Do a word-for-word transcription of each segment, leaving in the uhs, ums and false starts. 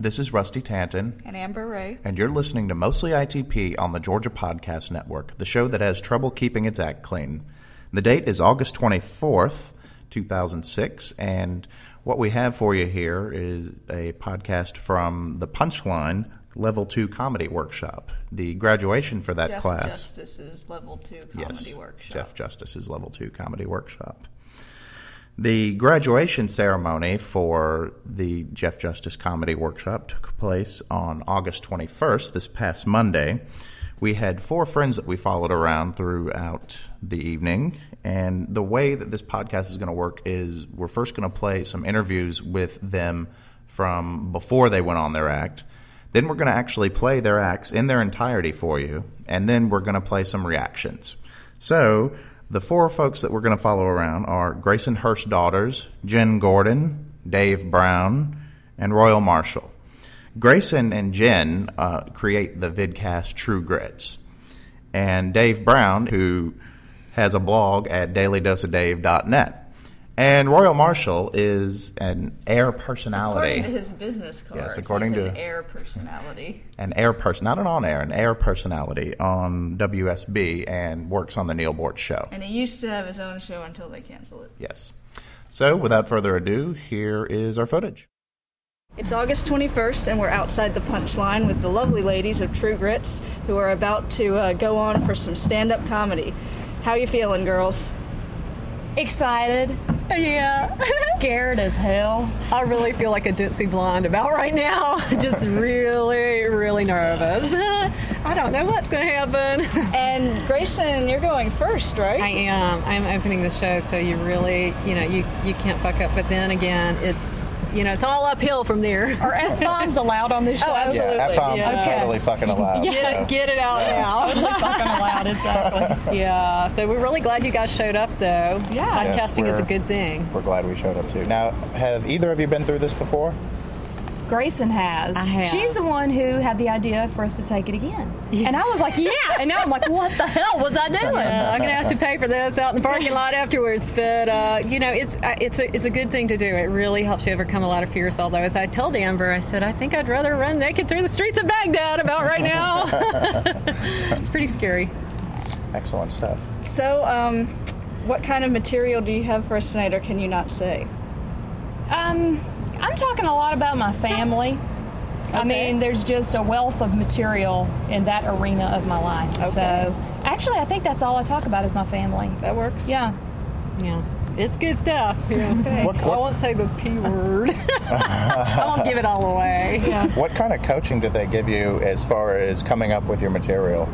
This is Rusty Tanton. And Amber Ray. And you're listening to Mostly I T P on the Georgia Podcast Network, the show that has trouble keeping its act clean. The date is August twenty-fourth, two thousand six, and what we have for you here is a podcast from the Punchline Level two Comedy Workshop. The graduation for that Jeff class... Jeff Justice's Level two Comedy yes, Workshop. Jeff Justice's Level two Comedy Workshop. The graduation ceremony for the Jeff Justice Comedy Workshop took place on August twenty-first, this past Monday. We had four friends that we followed around throughout the evening, and the way that this podcast is going to work is we're first going to play some interviews with them from before they went on their act. Then we're going to actually play their acts in their entirety for you, and then we're going to play some reactions. So the four folks that we're going to follow around are Grayson Hurst daughters, Jen Gordon, Dave Brown, and Royal Marshall. Grayson and Jen uh, create the vidcast True Grits. And Dave Brown, who has a blog at daily dose of dave dot net. And Royal Marshall is an air personality. According to his business card, yes, according he's to an air personality. An air person, not an on-air, an air personality on W S B and works on the Neil Bort Show. And he used to have his own show until they canceled it. Yes. So, without further ado, here is our footage. It's August twenty-first, and we're outside the Punchline with the lovely ladies of True Grits, who are about to uh, go on for some stand-up comedy. How you feeling, girls? Excited. Yeah. Scared as hell. I really feel like a ditzy blonde about right now. Just really, really nervous. I don't know what's going to happen. And Grayson, you're going first, right? I am. I'm opening the show, so you really, you know, you, you can't fuck up. But then again, it's, you know, it's all uphill from there. Are F-bombs allowed on this show? Oh, absolutely. Yeah, F-bombs Yeah. are Okay. totally fucking allowed. Yeah, so. get it out now. Totally fucking allowed, exactly. Yeah, so we're really glad you guys showed up, though. Yeah. Podcasting Yes, is a we're- good thing. We're glad we showed up too. Now, have either of you been through this before? Grayson has. I have. She's the one who had the idea for us to take it again. Yeah. And I was like, yeah. And now I'm like, what the hell was I doing? Uh, I'm gonna have to pay for this out in the parking lot afterwards, but uh, you know, it's uh, it's a it's a good thing to do. It really helps you overcome a lot of fears. Although, as I told Amber, I said I think I'd rather run naked through the streets of Baghdad about right now. It's pretty scary. Excellent stuff. So, um, what kind of material do you have for us tonight, or can you not say? Um, I'm talking a lot about my family. I mean, there's just a wealth of material in that arena of my life. Okay. So, actually, I think that's all I talk about is my family. That works? Yeah. Yeah, it's good stuff. Yeah. Okay. What, I what, won't say the P word. I won't give it all away. Yeah. what kind of coaching did they give you as far as coming up with your material?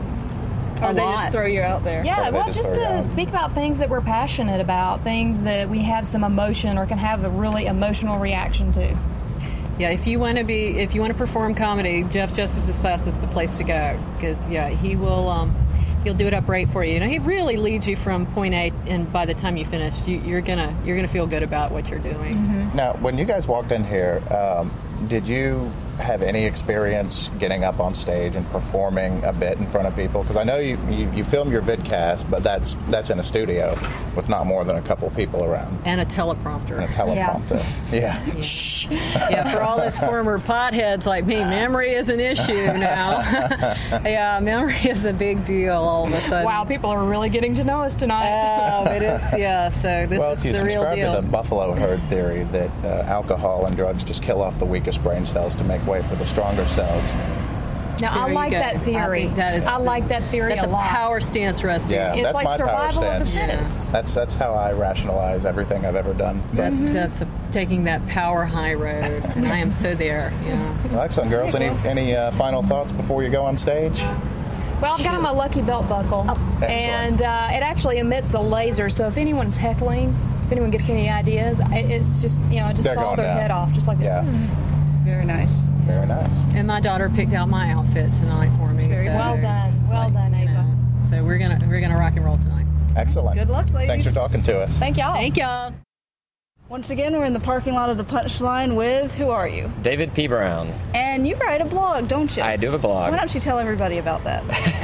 Or A they lot. just throw you out there? Yeah, Or they well, just just throw you to out. speak about things that we're passionate about, things that we have some emotion or can have a really emotional reaction to. Yeah, if you want to be, if you want to perform comedy, Jeff Justice's class is the place to go because yeah, he will, um, he'll do it up right for you. You know, he really leads you from point A, and by the time you finish, you, you're gonna you're gonna feel good about what you're doing. Mm-hmm. Now, when you guys walked in here, um, did you have any experience getting up on stage and performing a bit in front of people? Because I know you, you, you film your vidcast, but that's that's in a studio with not more than a couple people around And a teleprompter. and a teleprompter. Yeah. Yeah. Yeah, for all those former potheads like me, memory is an issue now. Yeah, memory is a big deal all of a sudden. Wow, people are really getting to know us tonight. Oh, it is, yeah, so this Well, is if you the real subscribe deal. to the buffalo herd theory that uh, alcohol and drugs just kill off the weakest brain cells to make way for the stronger cells. Now, There I you like go. that theory. I think that is- I like that theory That's a a lot. power stance, Rusty. Yeah, It's that's like my power survival of the stance. fittest. That's that's how I rationalize everything I've ever done. But That's, that's a, taking that power high road, and I am so there. Yeah. well, excellent, girls. Any any uh, final thoughts before you go on stage? Well, I've got on my lucky belt buckle, and uh, it actually emits a laser. So if anyone's heckling, if anyone gets any ideas, it, it's just you know just They're saw going their down. head off, just like this. Yeah. Very nice. Very nice. And my daughter picked out my outfit tonight for me. very so, Well done, well done, you Ava. know, so we're gonna we're gonna rock and roll tonight. Excellent. Good luck, ladies. Thanks for talking to us. Thank y'all. Thank y'all. Once again, we're in the parking lot of the Punchline with, who are you? David P. Brown. And you write a blog, don't you? I do have a blog. Why don't you tell everybody about that?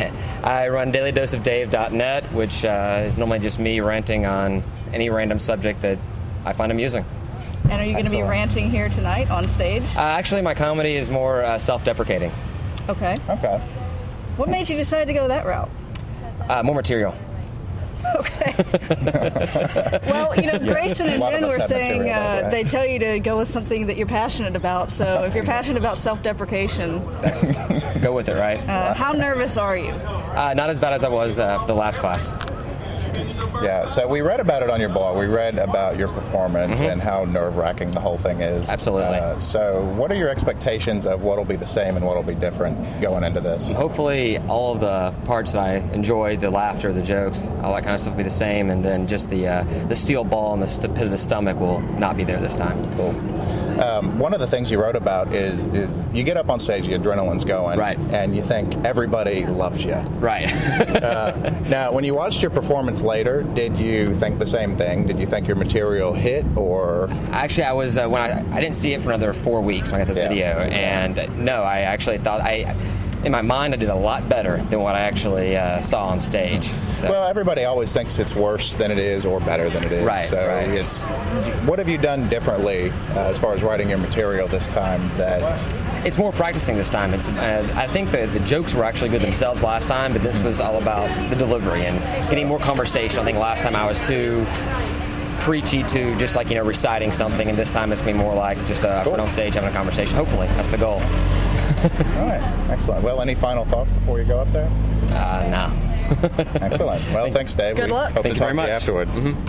I run daily dose of dave dot net, which uh, is normally just me ranting on any random subject that I find amusing. And are you going to be ranting here tonight on stage? Uh, actually, my comedy is more uh, self-deprecating. Okay. Okay. What made you decide to go that route? Uh, more material. Okay. Well, you know, Grayson and Jen were saying uh, they tell you to go with something that you're passionate about. So if you're passionate about self-deprecation, go with it, right? Uh, how nervous are you? Uh, not as bad as I was uh, for the last class. Yeah, so we read about it on your blog. We read about your performance mm-hmm. and how nerve-wracking the whole thing is. Absolutely. Uh, so what are your expectations of what will be the same and what will be different going into this? Hopefully all of the parts that I enjoyed, the laughter, the jokes, all that kind of stuff will be the same, and then just the uh, the steel ball in the st- pit of the stomach will not be there this time. Cool. Um, one of the things you wrote about is is you get up on stage, the adrenaline's going, right, and you think everybody loves you. Right. uh, now, when you watched your performance later, did you think the same thing? Did you think your material hit, or? Actually, I was uh, when I I didn't see it for another four weeks when I got the yeah. video, and uh, no, I actually thought I. In my mind, I did a lot better than what I actually uh, saw on stage. So. Well, everybody always thinks it's worse than it is or better than it is. Right, so right. it's what have you done differently uh, as far as writing your material this time? That it's more practicing this time. It's uh, I think the the jokes were actually good themselves last time, but this was all about the delivery and getting more conversation. I think last time I was too preachy to just like you know reciting something, and this time it's been more like just a cool. friend on stage having a conversation. Hopefully, that's the goal. All right, excellent. Well, any final thoughts before you go up there? Uh, no. Excellent. Well, thanks, Dave. Good we luck. Hope Thank to you talk very much. To you afterward. Mm-hmm.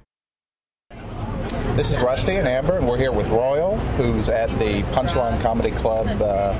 This is Rusty and Amber, and we're here with Royal, who's at the Punchline Comedy Club. Uh,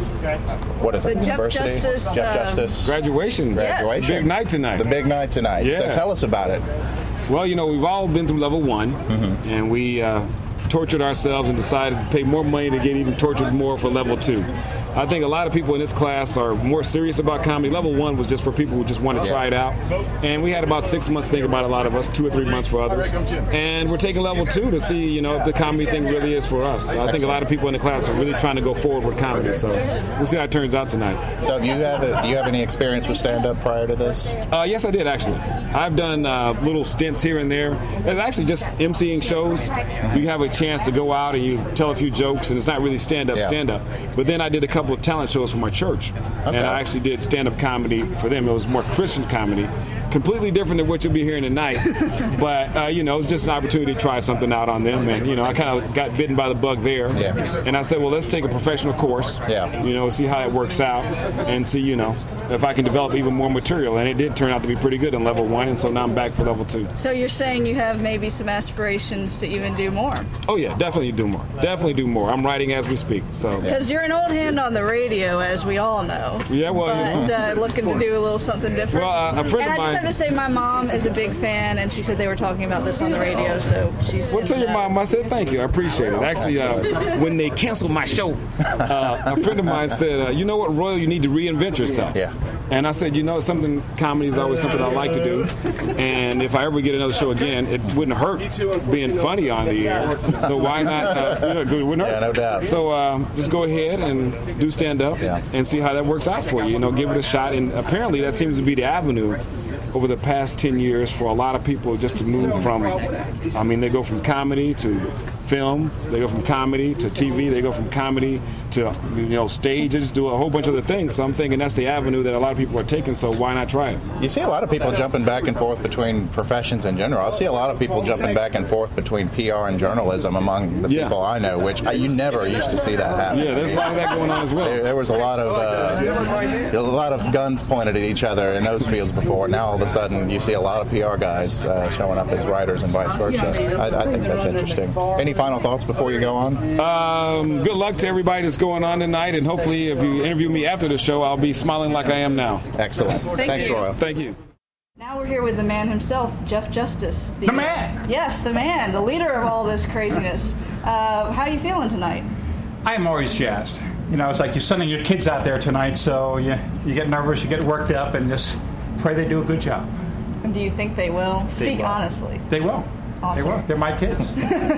what is it? The Jeff University? Justice, Jeff uh, Justice. Graduation. Graduation. Big night tonight. The big night tonight. Yes. So tell us about it. Well, you know, we've all been through level one, mm-hmm. and we uh, tortured ourselves and decided to pay more money to get even tortured more for level two. I think a lot of people in this class are more serious about comedy. Level one was just for people who just want to try it out. And we had about six months to think about it, a lot of us, two or three months for others. And we're taking level two to see, you know, if the comedy thing really is for us. So I think a lot of people in the class are really trying to go forward with comedy. So we'll see how it turns out tonight. So do you have, a, do you have any experience with stand-up prior to this? Uh, yes, I did, actually. I've done uh, little stints here and there. It's actually just emceeing shows. You have a chance to go out and you tell a few jokes, and it's not really stand-up, yeah. stand-up. But then I did a couple of talent shows for my church, okay. and I actually did stand-up comedy for them. It was more Christian comedy, completely different than what you'll be hearing tonight. But uh, you know, it's just an opportunity to try something out on them, and you know, I kind of got bitten by the bug there. Yeah. And I said, well, let's take a professional course. Yeah. You know, see how it works out, and see, you know, if I can develop even more material. And it did turn out to be pretty good in level one, and so now I'm back for level two. So you're saying you have maybe some aspirations to even do more? Oh yeah, definitely do more. Definitely do more. I'm writing as we speak. So because you're an old hand on the radio, as we all know. Yeah, well, but you know. uh, looking to do a little something different. Well, uh, a friend and of I just mine. have to say, my mom is a big fan, and she said they were talking about this on the radio, so she's. Well, tell your mom I said thank you. I appreciate it. Actually, uh, when they canceled my show, uh, a friend of mine said, uh, "You know what, Royal? You need to reinvent yourself." Yeah. And I said, you know, something. Comedy is always something I like to do, and if I ever get another show again, it wouldn't hurt being funny on the air. So why not? Uh, you know, it wouldn't hurt. Yeah, no doubt. So um, just go ahead and do stand up, yeah. and see how that works out for you. You know, give it a shot. And apparently, that seems to be the avenue over the past ten years for a lot of people just to move from, I mean, they go from comedy to film, they go from comedy to T V, they go from comedy to, you know, stage, they just do a whole bunch of other things. So I'm thinking that's the avenue that a lot of people are taking, so why not try it? You see a lot of people jumping back and forth between professions in general. I see a lot of people jumping back and forth between P R and journalism among the yeah. people I know, which I, you never used to see that happen. Yeah, there's a lot of that going on as well. There, there was a lot of uh, a lot of guns pointed at each other in those fields before. Now all of a sudden you see a lot of P R guys uh, showing up as writers and vice versa. I, I think that's interesting. Any final thoughts before you go on? Um, good luck to everybody that's going on tonight, and hopefully if you interview me after the show, I'll be smiling like I am now. Excellent. Thank Thanks, you. Royal. Thank you. Now we're here with the man himself, Jeff Justice. The man! Yes, the man, the leader of all this craziness. Uh, how are you feeling tonight? I am always jazzed. You know, it's like you're sending your kids out there tonight, so you, you get nervous, you get worked up, and just pray they do a good job. And do you think they will? They Speak will. honestly. They will. Awesome. They will. They're my kids.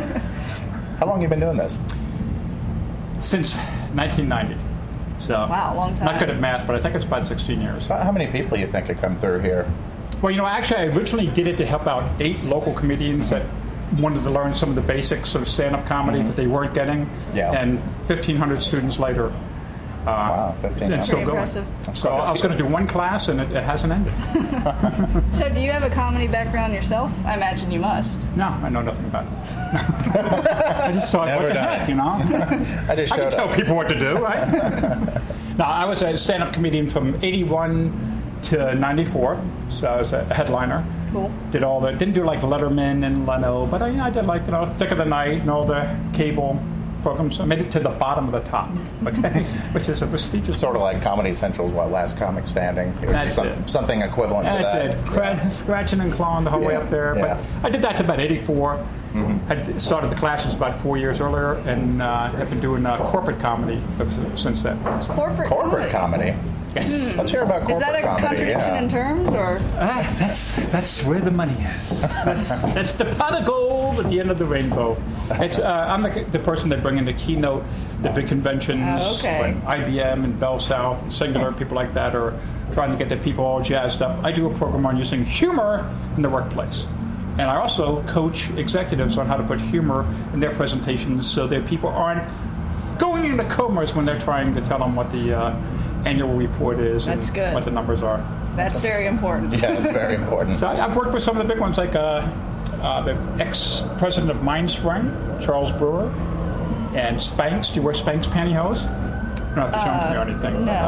How long have you been doing this? Since nineteen ninety. So, wow, long time. Not good at math, but I think it's about sixteen years. How many people you think have come through here? Well, you know, actually, I originally did it to help out eight local comedians that wanted to learn some of the basics of stand-up comedy mm-hmm. that they weren't getting. Yeah. And fifteen hundred students later, Uh, wow, fifteen. It's still going. So I was going to do one class, and it, it hasn't ended. So do you have a comedy background yourself? I imagine you must. No, I know nothing about it. I just thought, Never what the done. heck, you know? I just I can showed tell up. people what to do, right? No, I was a stand-up comedian from eighty-one to ninety-four, so I was a headliner. Cool. Did all the, didn't do like Letterman and Leno, but I, I did like, you know, Thick of the Night and all the cable programs. I made it to the bottom of the top, okay, which is a prestigious. Sort of like Comedy Central's what, Last Comic Standing. It would That's be some, it. Something equivalent That's to that. it. Cra- Yeah. Scratching and clawing the whole way Yeah. up there. Yeah. But I did that to about eighty-four. Mm-hmm. I started the classes about four years earlier, and uh, have been doing uh, corporate comedy since then. So. Corporate, Corporate comedy. comedy. Yes. Let's hear about corporate Is that a comedy. contradiction yeah. in terms, or? Ah, that's that's where the money is. That's, that's the pot of gold at the end of the rainbow. It's, uh, I'm the, the person that bring in the keynote, the big conventions, Oh, okay. when I B M and Bell South, and Singular, people like that are trying to get the people all jazzed up. I do a program on using humor in the workplace. And I also coach executives on how to put humor in their presentations so that people aren't going into comas when they're trying to tell them what the uh, annual report is That's and good. what the numbers are. That's very important. Yeah, it's very important. So I- I've worked with some of the big ones, like uh, uh, the ex-president of Mindspring, Charles Brewer, and Spanx. Do you wear Spanx pantyhose? You don't have to show them to me or anything. No,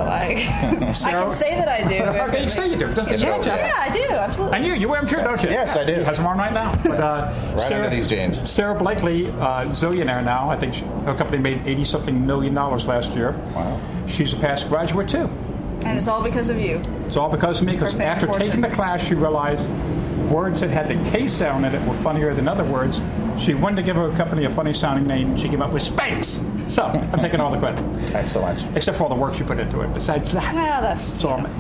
I, I can say that I do. if Okay, it you say you do. Just, Give it yeah, over. Jeff. Yeah, I do, absolutely. And you, you wear them too, don't you? Yes, I do. He has them on right now. But, uh, Right under these jeans. Sarah Blakely, uh, zillionaire now. I think she, her company made eighty-something million dollars last year. Wow. She's a past graduate, too. And it's all because of you. It's all because of me, because Perfect after fortune. taking the class, she realized words that had the K sound in it were funnier than other words. She wanted to give her company a funny sounding name, and she came up with Spanx. So I'm taking all the credit, Excellent. except for all the work she put into it. Besides that, Well, that's. it's all me.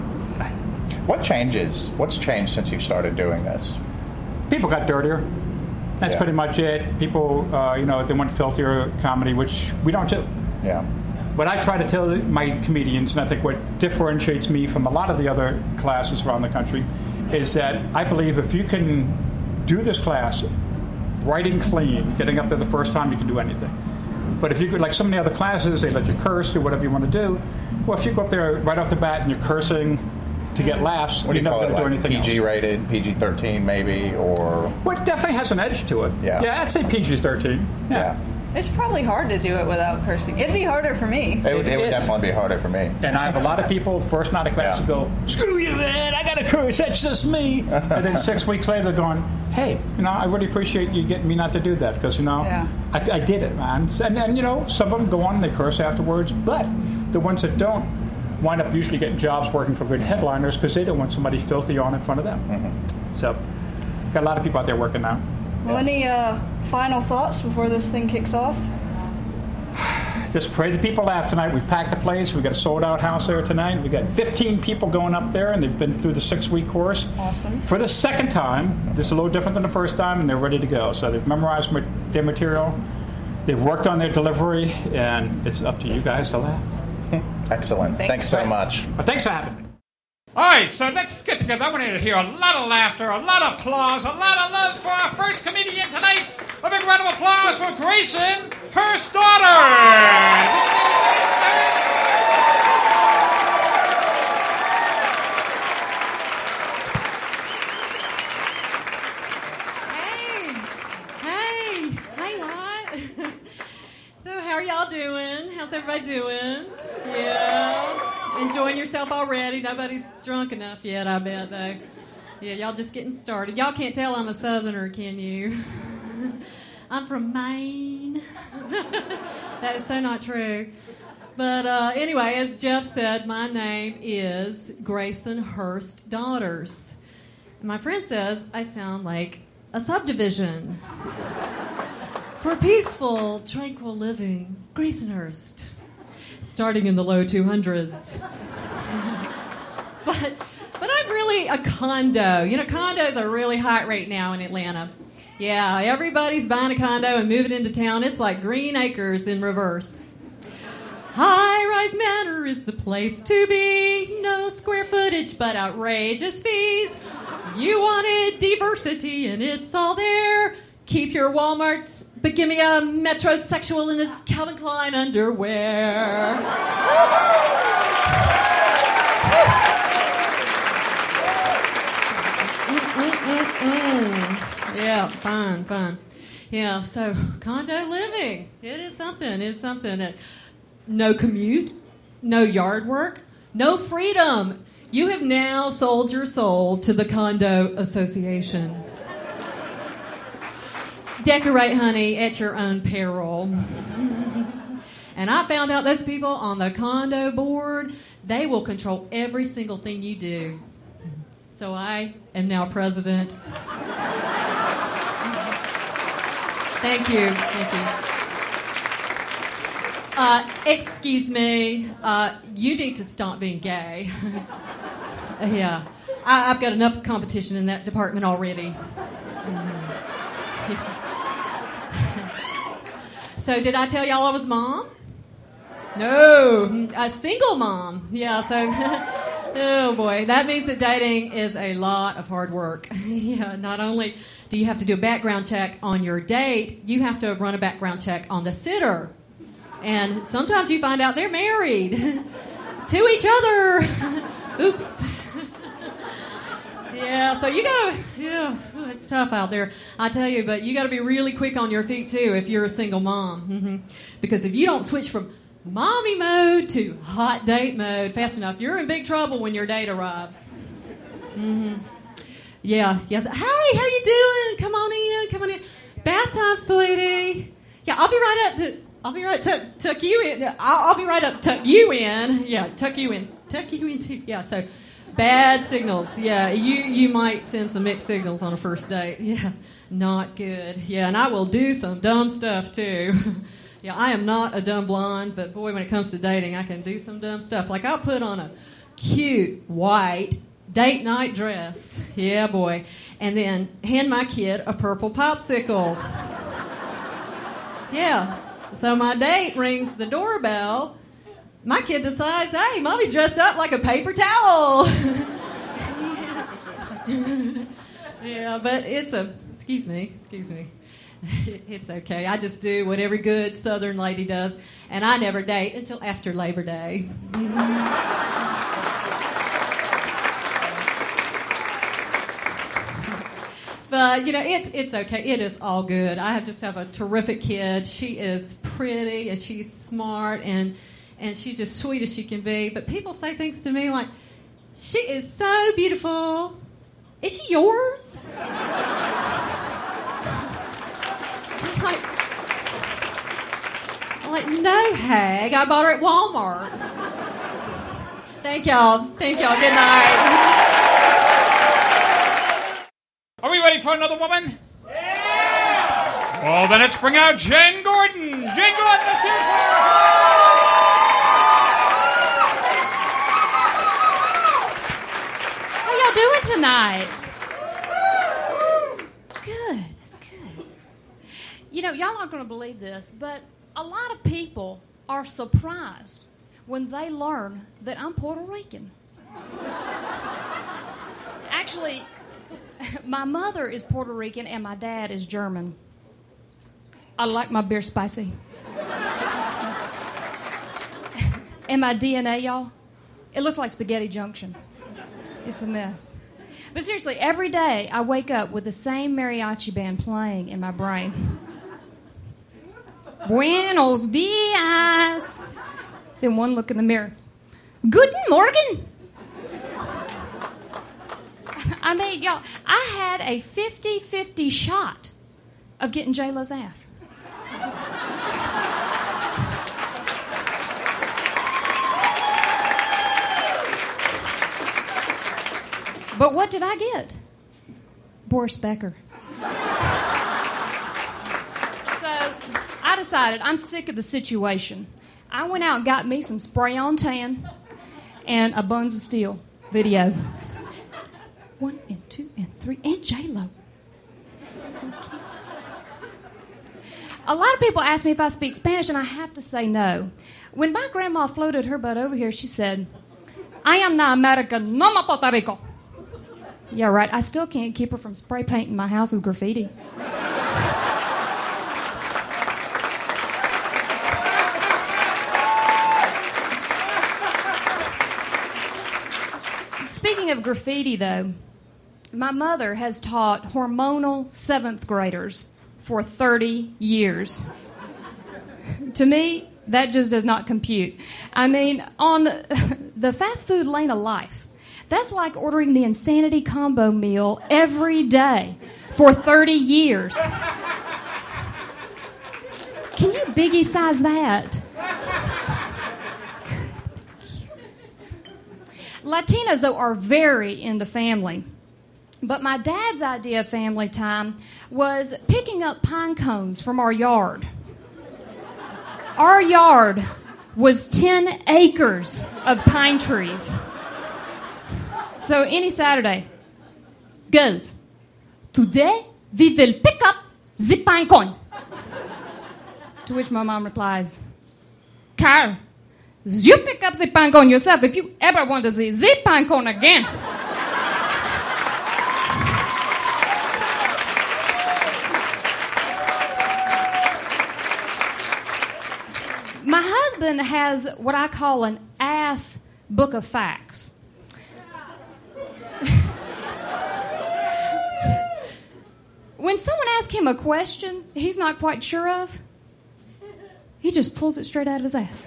What changes? What's changed since you started doing this? People got dirtier. That's Yeah. pretty much it. People, uh, you know, they want filthier comedy, which we don't do. Yeah. What I try to tell my comedians, and I think what differentiates me from a lot of the other classes around the country, is that I believe if you can do this class writing clean, getting up there the first time, you can do anything. But if you could, like some of the other classes, they let you curse, do whatever you want to do. Well, if you go up there right off the bat and you're cursing to get laughs, What do you're you never call it? going to do Like anything P G else. rated, P G thirteen maybe, or Well, it definitely has an edge to it. Yeah. Yeah, I'd say P G thirteen. Yeah. yeah. It's probably hard to do it without cursing. It'd be harder for me. It would, It it would is. definitely be harder for me. And I have a lot of people, first night of class, Yeah. who go, screw you, man, I got to curse, that's just me. And then six weeks later, they're going, hey, you know, I really appreciate you getting me not to do that because, you know, Yeah. I, I did it, man. And then, you know, some of them go on and they curse afterwards, but the ones that don't wind up usually getting jobs working for good headliners because they don't want somebody filthy on in front of them. Mm-hmm. So, got a lot of people out there working now. Well, any uh, final thoughts before this thing kicks off? Just pray the people laugh tonight. We've packed the place. We've got a sold-out house there tonight. We've got fifteen people going up there, and they've been through the six-week course. Awesome. For the second time, this is a little different than the first time, and they're ready to go. So they've memorized ma- their material. They've worked on their delivery, and it's up to you guys to laugh. Excellent. Thanks. Thanks so much. But thanks for having me. All right, so let's get together. I want to hear a lot of laughter, a lot of applause, a lot of love for our first comedian tonight. A big round of applause for Grayson, Hurst daughter. Hey, hey, hey, what? So, how are y'all doing? How's everybody doing? Yeah, enjoying yourself already. Nobody's drunk enough yet, I bet, though. Yeah, y'all just getting started. Y'all can't tell I'm a Southerner, can you? I'm from Maine. That is so not true. But uh, anyway, as Jeff said, my name is Grayson Hurst Daughters. And my friend says I sound like a subdivision. For peaceful, tranquil living, Graysonhurst. Starting in the low two hundreds. but, but I'm really a condo. You know, condos are really hot right now in Atlanta. Yeah, everybody's buying a condo and moving into town. It's like Green Acres in reverse. High-rise manor is the place to be. No square footage, but outrageous fees. You wanted diversity, and it's all there. keep your Walmarts, but give me a metrosexual in his Calvin Klein underwear. Mm-mm-mm. Yeah, fun, fun. Yeah, so condo living, it is something, it's something. That, no commute, no yard work, no freedom. You have now sold your soul to the condo association. Decorate, honey, at your own peril. And I found out those people on the condo board, they will control every single thing you do. So I am now president. Thank you. Thank you. Uh, excuse me. Uh, you need to stop being gay. uh, yeah. I, I've got enough competition in that department already. So did I tell y'all I was mom? No. A single mom. Yeah, so... Oh boy, that means that dating is a lot of hard work. Yeah, not only do you have to do a background check on your date, you have to run a background check on the sitter. And sometimes you find out they're married to each other. Oops. Yeah, so you gotta, yeah, it's tough out there, I tell you, but you gotta be really quick on your feet too if you're a single mom. Mm-hmm. Because if you don't switch from mommy mode to hot date mode fast enough, you're in big trouble when your date arrives. Mm-hmm. Yeah, yes. Hey, how you doing? Come on in, come on in. Bath time, sweetie. Yeah, I'll be right up to. I'll be right tuck tuck you in. I'll, I'll be right up tuck you in. Yeah, tuck you in, tuck you in too. Yeah. So, bad signals. Yeah, you you might send some mixed signals on a first date. Yeah, not good. Yeah, and I will do some dumb stuff too. Yeah, I am not a dumb blonde, but boy, when it comes to dating, I can do some dumb stuff. Like I'll put on a cute white date night dress. Yeah, boy. And then hand my kid a purple popsicle. Yeah. So my date rings the doorbell. My kid decides, hey, mommy's dressed up like a paper towel. Yeah. Yeah, but it's a, excuse me, excuse me. It's okay. I just do what every good Southern lady does, and I never date until after Labor Day. But, you know, it's it's okay. It is all good. I have just have a terrific kid. She is pretty, and she's smart, and, and she's just sweet as she can be. But people say things to me like, she is so beautiful. Is she yours? Like, like, no, Hag. I bought her at Walmart. Thank y'all. Thank y'all. Good night. Are we ready for another woman? Yeah! Well, then let's bring out Jen Gordon. Jen Gordon, let's hear it for her. How y'all doing tonight? Good. That's good. You know, y'all aren't going to believe this, but a lot of people are surprised when they learn that I'm Puerto Rican. Actually, my mother is Puerto Rican and my dad is German. I like my beer spicy. And my D N A, y'all, it looks like Spaghetti Junction. It's a mess. But seriously, every day I wake up with the same mariachi band playing in my brain. Buenos dias. Then one look in the mirror. Guten Morgen. I mean, y'all, I had a fifty-fifty shot of getting J-Lo's ass. But what did I get? Boris Becker. So I decided I'm sick of the situation. I went out and got me some spray-on tan and a Buns of Steel video. One and two and three and J-Lo. A lot of people ask me if I speak Spanish, and I have to say no. When my grandma floated her butt over here, she said, I am not American, no me Puerto Rico. Yeah, right. I still can't keep her from spray painting my house with graffiti. point of graffiti, though, my mother has taught hormonal seventh graders for thirty years. To me, that just does not compute. I mean, on the fast food lane of life, that's like ordering the Insanity combo meal every day for thirty years. Can you biggie size that? Latinos, though, are very into family. But my dad's idea of family time was picking up pine cones from our yard. Our yard was ten acres of pine trees. So any Saturday, girls, today we will pick up the pine cone. To which my mom replies, Carl, you pick up the pine cone yourself if you ever want to see the pine cone again. My husband has what I call an ass book of facts. When someone asks him a question he's not quite sure of, he just pulls it straight out of his ass.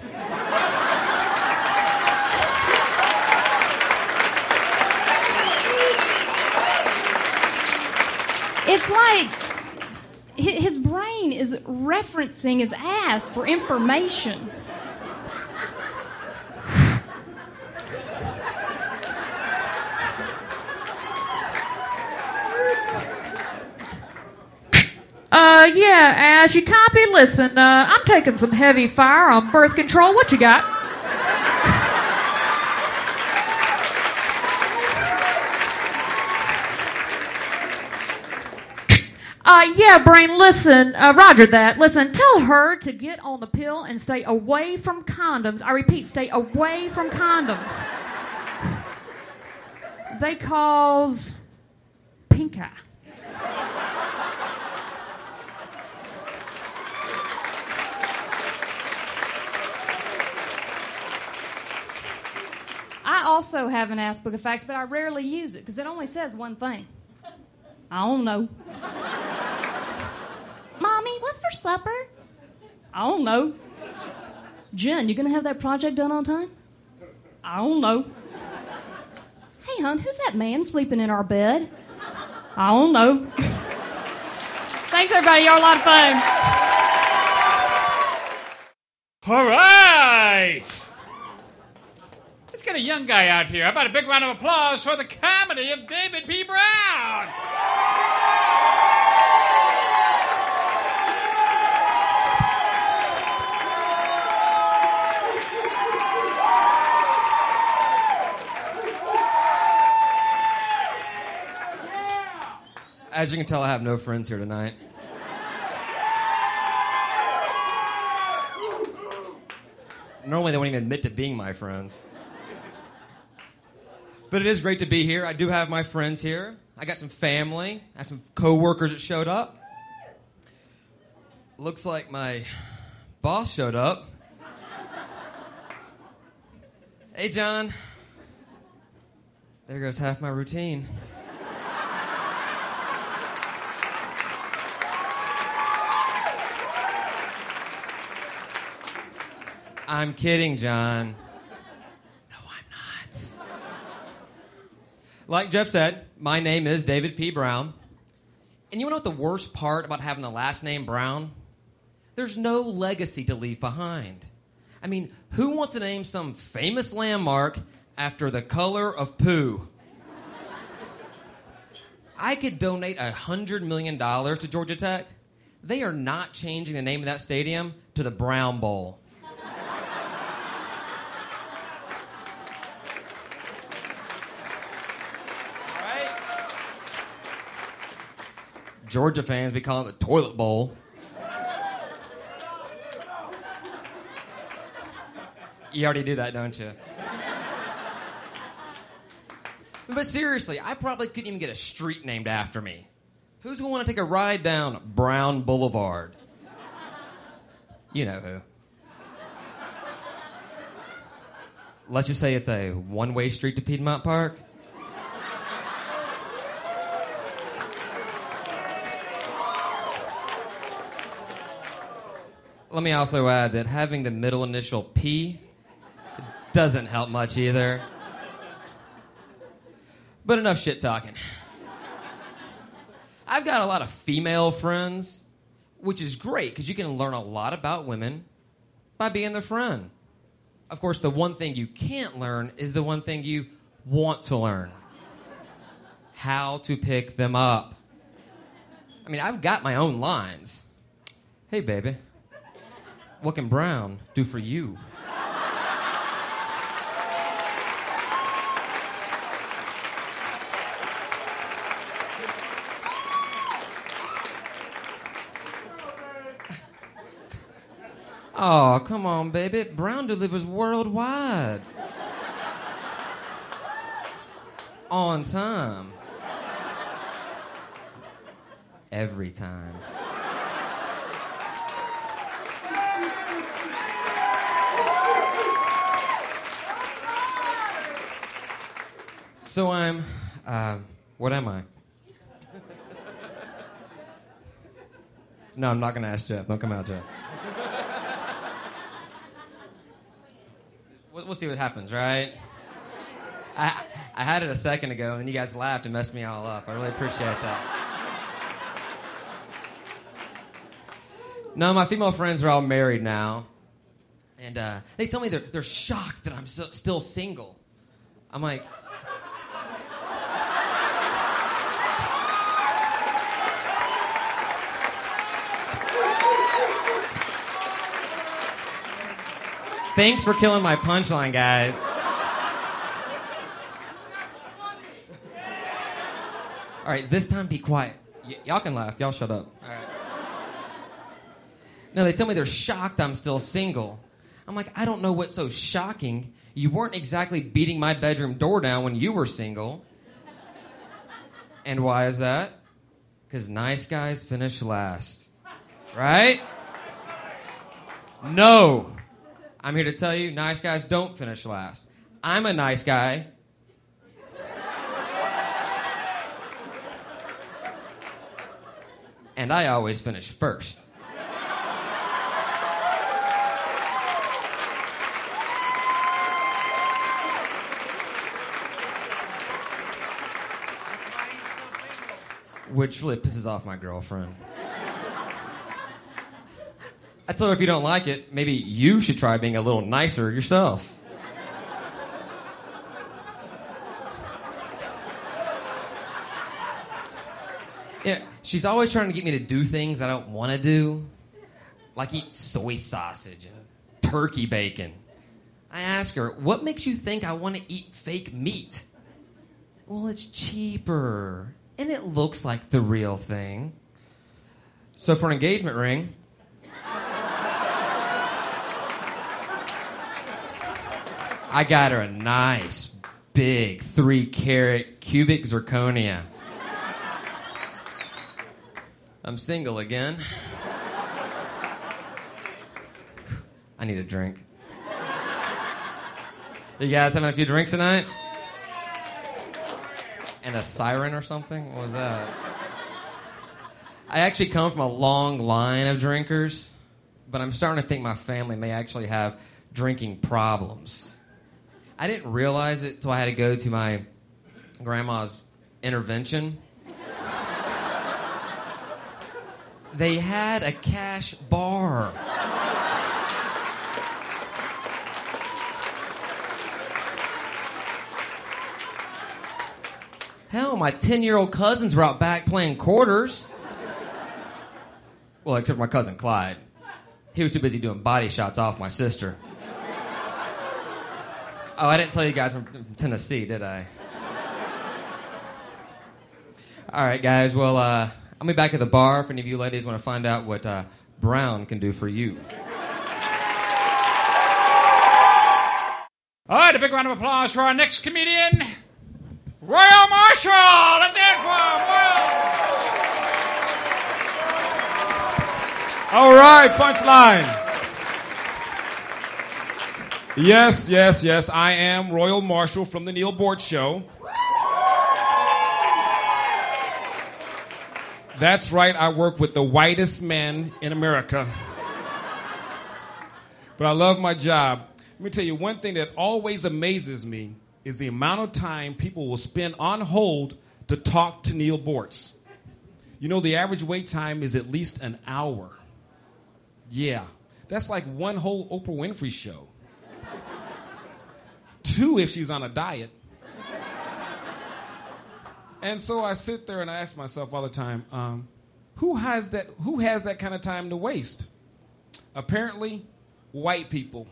It's like his brain is referencing his ass for information. Uh, yeah, Ash, you copy? Listen, uh, I'm taking some heavy fire on birth control. What you got? Uh, yeah, Brain, listen, uh, roger that. Listen, tell her to get on the pill and stay away from condoms. I repeat, stay away from condoms. They cause pink eye. I also have an ass book of facts, but I rarely use it because it only says one thing. I don't know. Mommy, what's for supper? I don't know. Jen, you gonna have that project done on time? I don't know. Hey, hon, who's that man sleeping in our bed? I don't know. Thanks, everybody. You're a lot of fun. All right. Let's get a young guy out here. How about a big round of applause for the comedy of David P. Brown? As you can tell, I have no friends here tonight. Normally, they won't even admit to being my friends. But it is great to be here. I do have my friends here. I got some family. I have some co-workers that showed up. Looks like my boss showed up. Hey, John. There goes half my routine. I'm kidding, John. No, I'm not. Like Jeff said, my name is David P. Brown. And you know what the worst part about having the last name Brown? There's no legacy to leave behind. I mean, who wants to name some famous landmark after the color of poo? I could donate one hundred million dollars to Georgia Tech. They are not changing the name of that stadium to the Brown Bowl. Georgia fans be calling it the toilet bowl. You already do that, don't you? But seriously, I probably couldn't even get a street named after me. Who's going to want to take a ride down Brown Boulevard? You know who. Let's just say it's a one-way street to Piedmont Park. Let me also add that having the middle initial P doesn't help much either. But enough shit talking. I've got a lot of female friends, which is great because you can learn a lot about women by being their friend. Of course, the one thing you can't learn is the one thing you want to learn. How to pick them up. I mean, I've got my own lines. Hey, baby, what can Brown do for you? Oh, come on, baby. Brown delivers worldwide. On time. Every time. So I'm, uh, what am I? No, I'm not going to ask Jeff. Don't come out, Jeff. We'll see what happens, right? I I had it a second ago, and then you guys laughed and messed me all up. I really appreciate that. No, my female friends are all married now, and uh, they tell me they're they're shocked that I'm so, still single. I'm like, thanks for killing my punchline, guys. All right, this time be quiet. Y- y'all can laugh. Y'all shut up. All right. No, they tell me they're shocked I'm still single. I'm like, I don't know what's so shocking. You weren't exactly beating my bedroom door down when you were single. And why is that? Because nice guys finish last. Right? No. I'm here to tell you, nice guys don't finish last. I'm a nice guy. And I always finish first. Which really pisses off my girlfriend. I told her if you don't like it, maybe you should try being a little nicer yourself. Yeah, she's always trying to get me to do things I don't want to do, like eat soy sausage and turkey bacon. I ask her, what makes you think I want to eat fake meat? Well, it's cheaper, and it looks like the real thing. So for an engagement ring, I got her a nice, big, three-carat cubic zirconia. I'm single again. I need a drink. You guys having a few drinks tonight? And a siren or something? What was that? I actually come from a long line of drinkers, but I'm starting to think my family may actually have drinking problems. I didn't realize it till I had to go to my grandma's intervention. They had a cash bar. Hell, my ten-year-old cousins were out back playing quarters. Well, except for my cousin Clyde. He was too busy doing body shots off my sister. Oh, I didn't tell you guys I'm from Tennessee, did I? All right, guys. Well, uh, I'll be back at the bar if any of you ladies want to find out what uh, Brown can do for you. All right, a big round of applause for our next comedian, Royal Marshall. Let's hear it for him, Royal. All right, punchline. Yes, yes, yes. I am Royal Marshall from the Neil Bort Show. That's right. I work with the whitest men in America. but I love my job. Let me tell you, one thing that always amazes me is the amount of time people will spend on hold to talk to Neal Boortz. You know, the average wait time is at least an hour. Yeah, that's like one whole Oprah Winfrey show. Two if she's on a diet. And so I sit there and I ask myself all the time, um, who has that, who has that kind of time to waste? Apparently, white people.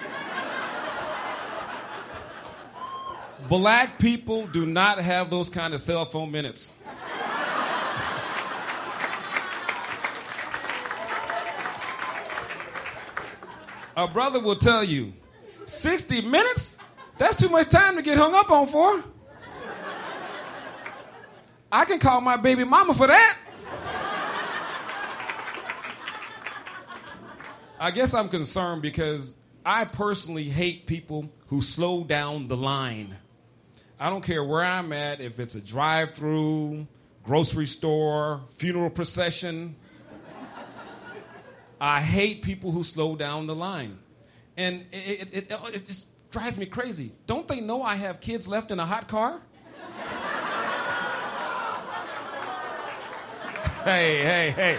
Black people do not have those kind of cell phone minutes. A brother will tell you, sixty minutes? That's too much time to get hung up on for. I can call my baby mama for that. I guess I'm concerned because I personally hate people who slow down the line. I don't care where I'm at, if it's a drive-through, grocery store, funeral procession. I hate people who slow down the line. And it, it, it, it just drives me crazy. Don't they know I have kids left in a hot car? Hey, hey, hey.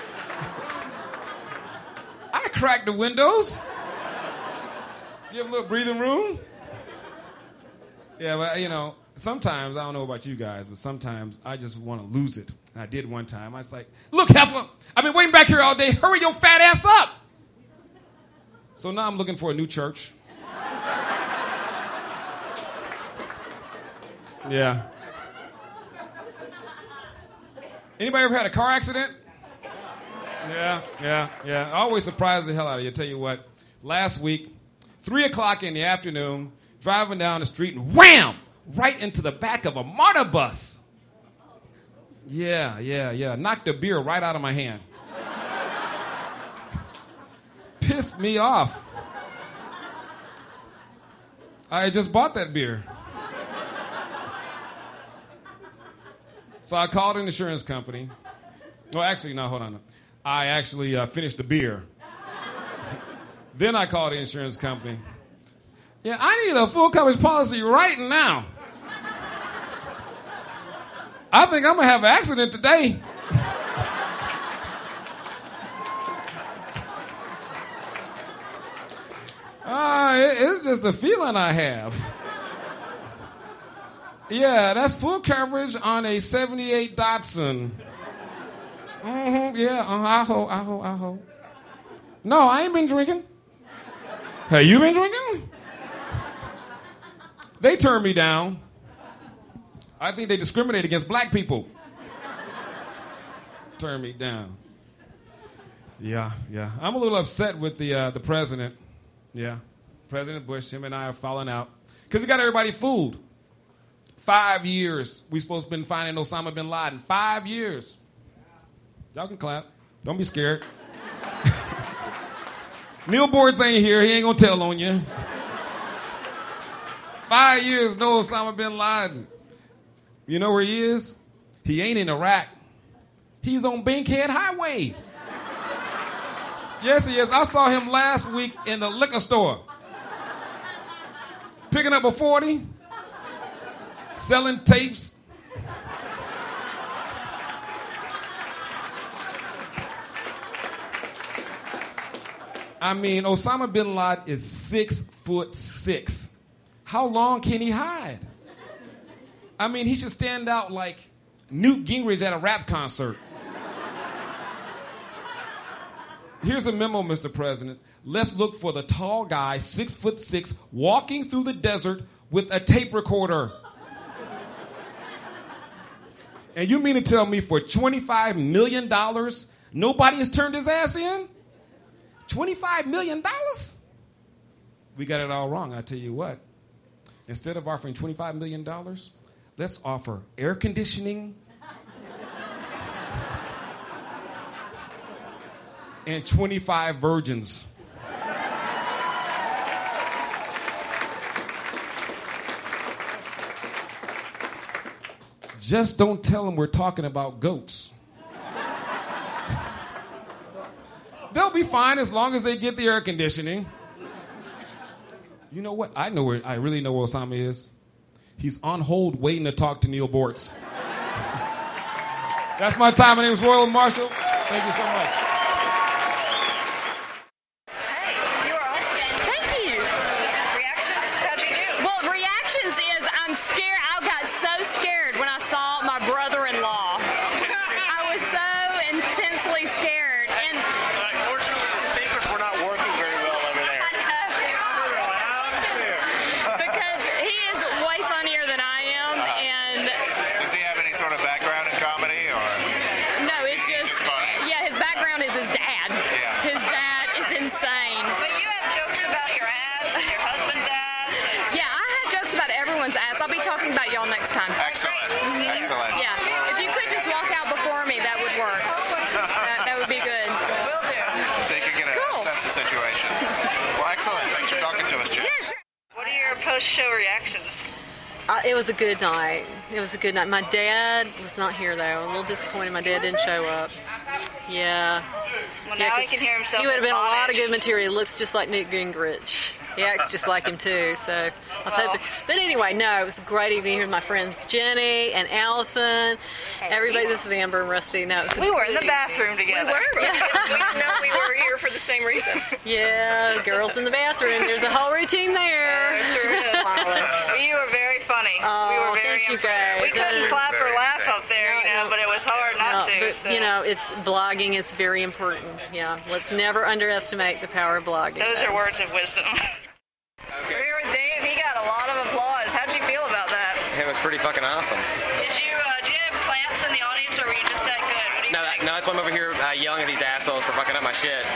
I crack the windows. Give them a little breathing room. Yeah, but, you know, sometimes, I don't know about you guys, but sometimes I just want to lose it. And I did one time. I was like, look, heifer, I've been waiting back here all day. Hurry your fat ass up. So now I'm looking for a new church. Yeah. Anybody ever had a car accident? Yeah, yeah, yeah. Always surprised the hell out of you. Tell you what, last week, three o'clock in the afternoon, driving down the street and wham! Right into the back of a MARTA bus. Yeah, yeah, yeah. Knocked the beer right out of my hand. Pissed me off. I just bought that beer. So I called an insurance company. Well, actually, no, hold on. I actually uh, finished the beer. Then I called the insurance company. Yeah, I need a full coverage policy right now. I think I'm going to have an accident today. Uh, it, it's just a feeling I have. Yeah, that's full coverage on a seventy-eight Datsun. Mm-hmm, yeah, uh, I hope, I hope, I hope. No, I ain't been drinking. Have you been drinking? They turned me down. I think they discriminate against black people. Turn me down. Yeah, yeah. I'm a little upset with the uh, the president. Yeah, President Bush, him and I are falling out. Because he got everybody fooled. Five years we supposed to been finding Osama bin Laden. Five years. Y'all can clap. Don't be scared. Neal Boortz ain't here. He ain't gonna tell on you. Five years, no Osama bin Laden. You know where he is? He ain't in Iraq. He's on Bankhead Highway. Yes, he is. I saw him last week in the liquor store. Picking up a forty. Selling tapes. I mean, Osama bin Laden is six foot six. How long can he hide? I mean, he should stand out like Newt Gingrich at a rap concert. Here's a memo, Mister President. Let's look for the tall guy, six foot six, walking through the desert with a tape recorder. And you mean to tell me for twenty-five million dollars, nobody has turned his ass in? twenty-five million dollars? We got it all wrong, I tell you what. Instead of offering twenty-five million dollars, let's offer air conditioning and twenty-five virgins. Just don't tell them we're talking about goats. They'll be fine as long as they get the air conditioning. You know what? I know where, I really know where Osama is. He's on hold waiting to talk to Neil Bortz. That's my time. My name is Royal Marshall. Thank you so much. Hey, you are awesome. Thank you. Reactions? How'd you do? Well, reactions is I'm scared. I got so scared when I saw my brother-in-law. I was so intensely scared. And unfortunately, the speakers were not working very well over there. Because he is way funnier than I am, and does he have any sort of background in comedy, or? no, it's just yeah. His background is his dad. Yeah. His dad is insane. But you have jokes about your ass and your husband's ass. And Yeah, I have jokes about everyone's ass. I'll be talking about y'all next time. Excellent. Mhm. Excellent. Yeah, if you could just walk out before me, that would work. that, that would be good. Will do. So you can get a Cool. sense of the situation. Well, excellent. Thanks for talking to us, Jim. Yeah, sure. What are your post-show reactions? Uh, it was a good night. It was a good night. My dad was not here, though. I'm a little disappointed my dad didn't show up. Yeah. Well, Yeah, now he 'cause can hear himself. He would have been a lot of admonished. good material. He looks just like Newt Gingrich. He acts just like him, too. So I was Well. hoping. But anyway, no, it was a great evening here with my friends Jenny and Allison. Everybody, this is Amber and Rusty. No, it was a We were in good the bathroom together. We were. we didn't know we were here for the same reason. Yeah, girls in the bathroom. There's a whole routine there. Sure is. Well, you were very funny. Oh, we were very thank you, impressed. We guys. couldn't Uh, clap or laugh up there, you know, but it was hard not No, to. but, so. you know, it's blogging. It's very important. Yeah, let's never underestimate the power of blogging. Those are words of wisdom. We're here with Dave. He got a lot of applause. How'd you feel about that? It was pretty fucking awesome. Did you uh, did you have plants in the audience, or were you just that good? What do you No, think? no, that's why I'm over here uh, yelling at these assholes for fucking up my shit.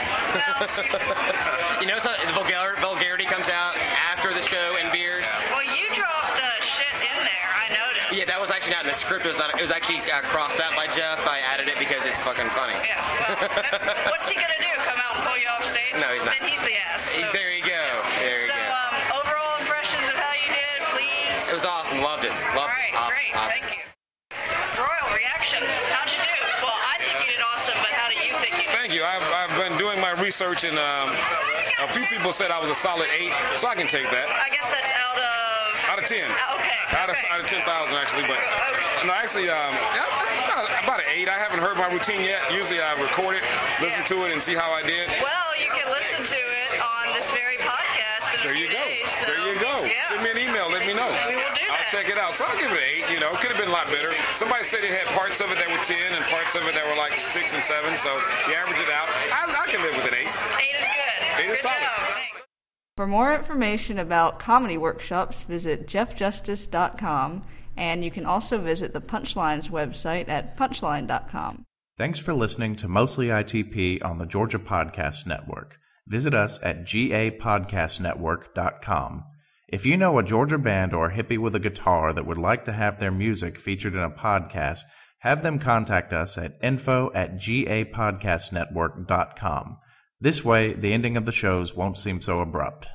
You know, so the vulgar- vulgarity comes out after the show in beers. Well, you dropped uh, shit in there. I noticed. Yeah, that was actually not in the script. It was not. It was actually uh, crossed out by Jeff. I added it because it's fucking funny. Yeah. Well, what's he gonna do? Come out and pull you off stage? No, he's not. Then he's the ass. So. He's, there you go. There you So, go. um, overall impressions of how you did, please. It was awesome. Loved it. All Loved right, it. Awesome. great. Awesome. Thank you. Royal, reactions. How'd you do? Well, I think you did awesome, but how do you think you did? Thank you. I've, I've been doing my research, and um, a few people said I was a solid eight, so I can take that. I guess that's out of. Out of ten. Uh, okay. Out of, okay. out of ten thousand, actually. But no, actually, um, yeah, about, a, about an eight. I haven't heard my routine yet. Usually I record it, listen to it, and see how I did. Well, you can listen to it on this very podcast in There a few you go. days. So, There you go. yeah. Send me an email. Let me know. We will do I'll that. check it out. So I'll give it an eight. You know, it could have been a lot better. Somebody said it had parts of it that were ten and parts of it that were like six and seven. So you average it out. I, I can live with an eight. Eight is good. Eight is good solid. job. Thanks. For more information about comedy workshops, visit jeff justice dot com, and you can also visit the Punchlines website at punchline dot com. Thanks for listening to Mostly I T P on the Georgia Podcast Network. Visit us at g a podcast network dot com. If you know a Georgia band or a hippie with a guitar that would like to have their music featured in a podcast, have them contact us at info at g a podcast network dot com. This way, the ending of the shows won't seem so abrupt.